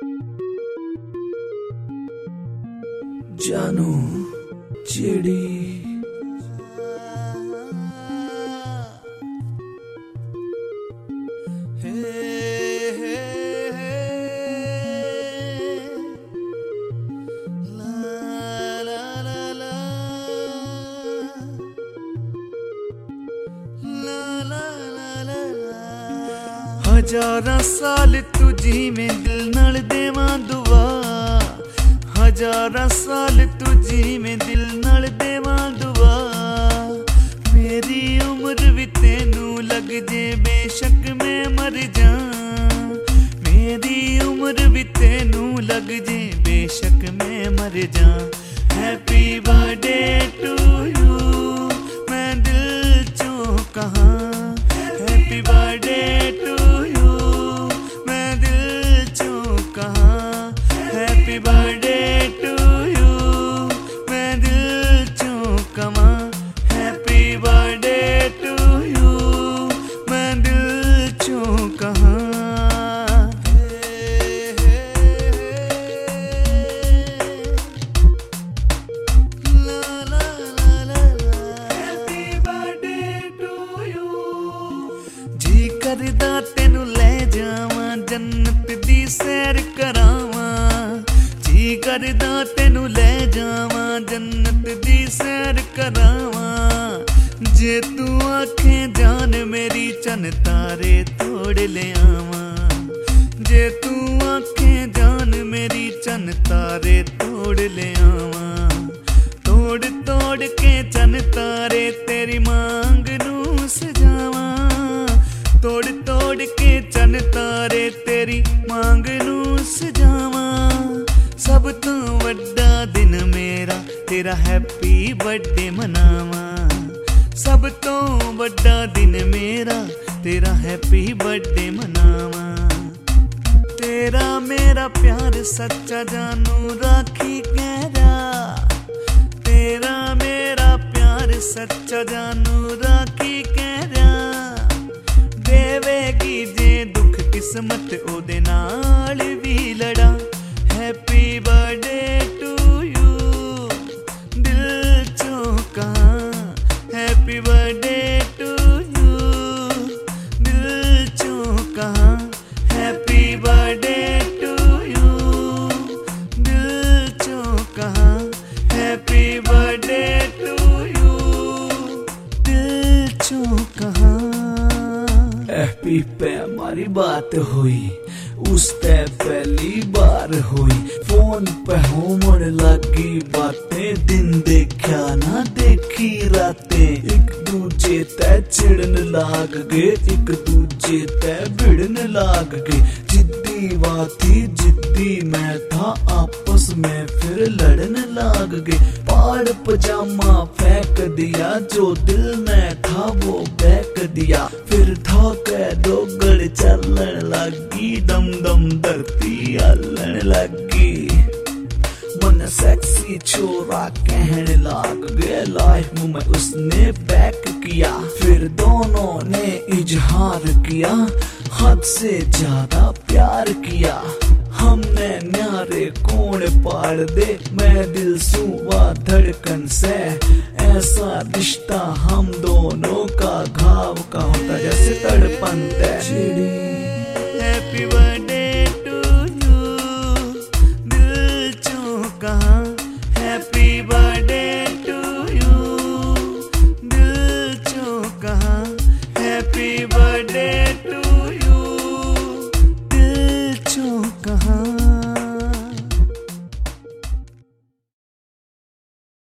जानू चिड़ी हजारां साल तुझी में दिल नाल देवां दुआ, हजारां साल तुझी में दिल नाल देवां दुआ। मेरी उम्र भी तेनू लग जे बेशक मैं मर जा, मेरी उम्र भी तेनू लग जे बेशक मैं मर जा। हैप्पी बर्थडे टू यू मैं दिल चों कहां, हैप्पी बर्थडे टू यू मैं दिल चों कहां, हैप्पी बर्थडे टू यू मैं दिल चों कहां, हैप्पी बर्थडे टू यू मैं दिल चों कहां। जी करदा तेनू ले जावां जन्नत दी सैर करावां, जी करदा तेनू ले जावां जन्नत दी सैर करावां। जे तू आखे जान मेरी चन तारे तोड़ ले आवां, जे तू आखे जान मेरी चन तारे तोड़ ले आवां। तोड़ तोड़ के चन तारे तेरी मांग नू सजावां, तोड़ तोड़ के चन तारे तेरी मांग नू सजावां। सब तो वड्डा दिन मेरा तेरा हैप्पी बर्थडे मनावां, सब तो वड्डा दिन मेरा तेरा हैप्पी बर्थडे मनावां। तेरा मेरा प्यार सच्चा जानू राखी कहरा, तेरा मेरा प्यार सच्चा जानू राखी कहरा। देवेगी जे दुख किस्मत ओदे नाल भी लड़ा। हैप्पी बर्थडे टू यू दिल चों कहां, हैप्पी बर्थडे टू यू दिल चों कहां, हैप्पी बर्थडे टू यू दिल चों कहां, हैप्पी बर्थडे टू यू दिल चों कहां। एफपी पे हमारी बात हुई, उस पे पहली बार हुई। फोन पे होमड़ लगी बातें, दिन देखा ना देखी रातें। एक दूजे ते चिड़न लाग गए, एक दूजे ते भिड़न लाग गए। जिद्दी बात थी जिद्दी मैं था, आपस में फिर लड़न लाग गए। पाड़ पजामा फेंक दिया, जो दिल में था वो फेंक दिया। फिर था कह दो गड़ चलन लगी, दम दम धरती हलन लगी। मन सेक्सी छोरा कहने लाग गया, लाइफ में उसने बैक किया। फिर दोनों ने इजहार किया, हद से ज्यादा प्यार किया। हमने न्यारे कोण पाड़ दे, मैं दिल सुवा धड़कन से। ऐसा रिश्ता हम दोनों का घाव का होता जैसे तड़पन चिड़ी। हैप्पी बर्थडे टू यू दिल चों कहां, हैप्पी बर्थडे टू यू दिल चों कहां, हैप्पी